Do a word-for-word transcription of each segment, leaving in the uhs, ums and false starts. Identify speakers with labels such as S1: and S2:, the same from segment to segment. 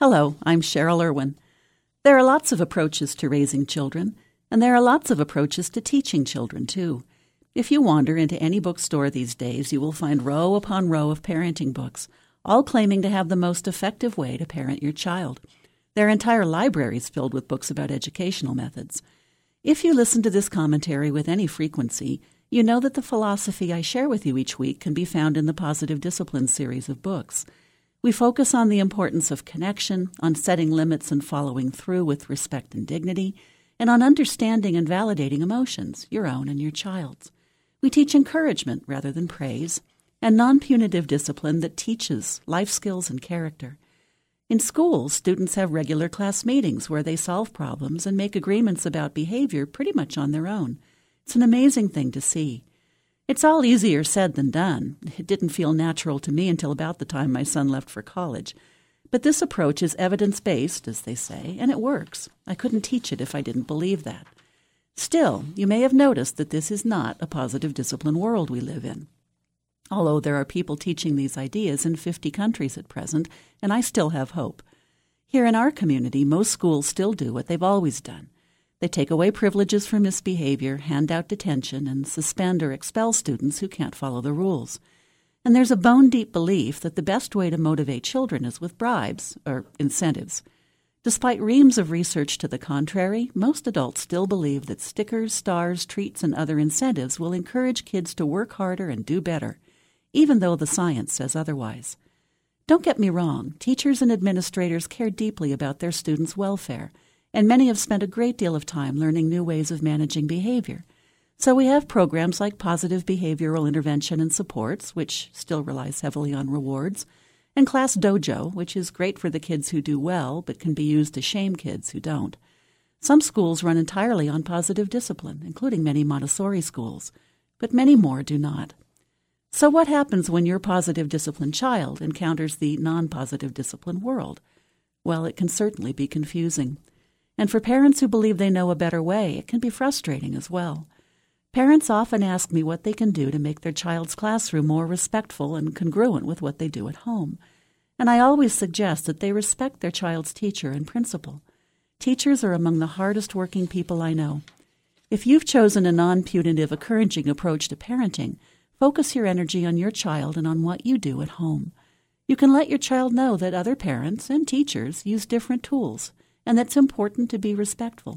S1: Hello, I'm Cheryl Irwin. There are lots of approaches to raising children, and there are lots of approaches to teaching children, too. If you wander into any bookstore these days, you will find row upon row of parenting books, all claiming to have the most effective way to parent your child. There are entire libraries filled with books about educational methods. If you listen to this commentary with any frequency, you know that the philosophy I share with you each week can be found in the Positive Discipline series of books. We focus on the importance of connection, on setting limits and following through with respect and dignity, and on understanding and validating emotions, your own and your child's. We teach encouragement rather than praise, and non-punitive discipline that teaches life skills and character. In schools, students have regular class meetings where they solve problems and make agreements about behavior pretty much on their own. It's an amazing thing to see. It's all easier said than done. It didn't feel natural to me until about the time my son left for college. But this approach is evidence-based, as they say, and it works. I couldn't teach it if I didn't believe that. Still, you may have noticed that this is not a positive discipline world we live in. Although there are people teaching these ideas in fifty countries at present, and I still have hope. Here in our community, most schools still do what they've always done. They take away privileges for misbehavior, hand out detention, and suspend or expel students who can't follow the rules. And there's a bone-deep belief that the best way to motivate children is with bribes, or incentives. Despite reams of research to the contrary, most adults still believe that stickers, stars, treats, and other incentives will encourage kids to work harder and do better, even though the science says otherwise. Don't get me wrong, teachers and administrators care deeply about their students' welfare, and many have spent a great deal of time learning new ways of managing behavior. So we have programs like Positive Behavioral Intervention and Supports, which still relies heavily on rewards, and Class Dojo, which is great for the kids who do well but can be used to shame kids who don't. Some schools run entirely on positive discipline, including many Montessori schools, but many more do not. So what happens when your positive discipline child encounters the non-positive discipline world? Well, it can certainly be confusing. And for parents who believe they know a better way, it can be frustrating as well. Parents often ask me what they can do to make their child's classroom more respectful and congruent with what they do at home. And I always suggest that they respect their child's teacher and principal. Teachers are among the hardest working people I know. If you've chosen a non-punitive, encouraging approach to parenting, focus your energy on your child and on what you do at home. You can let your child know that other parents and teachers use different tools, and that it's important to be respectful.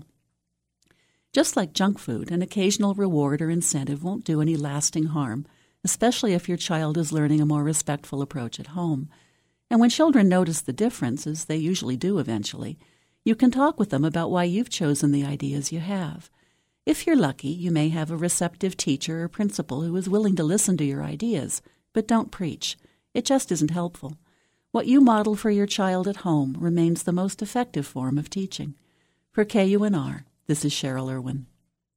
S1: Just like junk food, an occasional reward or incentive won't do any lasting harm, especially if your child is learning a more respectful approach at home. And when children notice the difference, as they usually do eventually, you can talk with them about why you've chosen the ideas you have. If you're lucky, you may have a receptive teacher or principal who is willing to listen to your ideas, but don't preach. It just isn't helpful. What you model for your child at home remains the most effective form of teaching. For K U N R, this is Cheryl Irwin.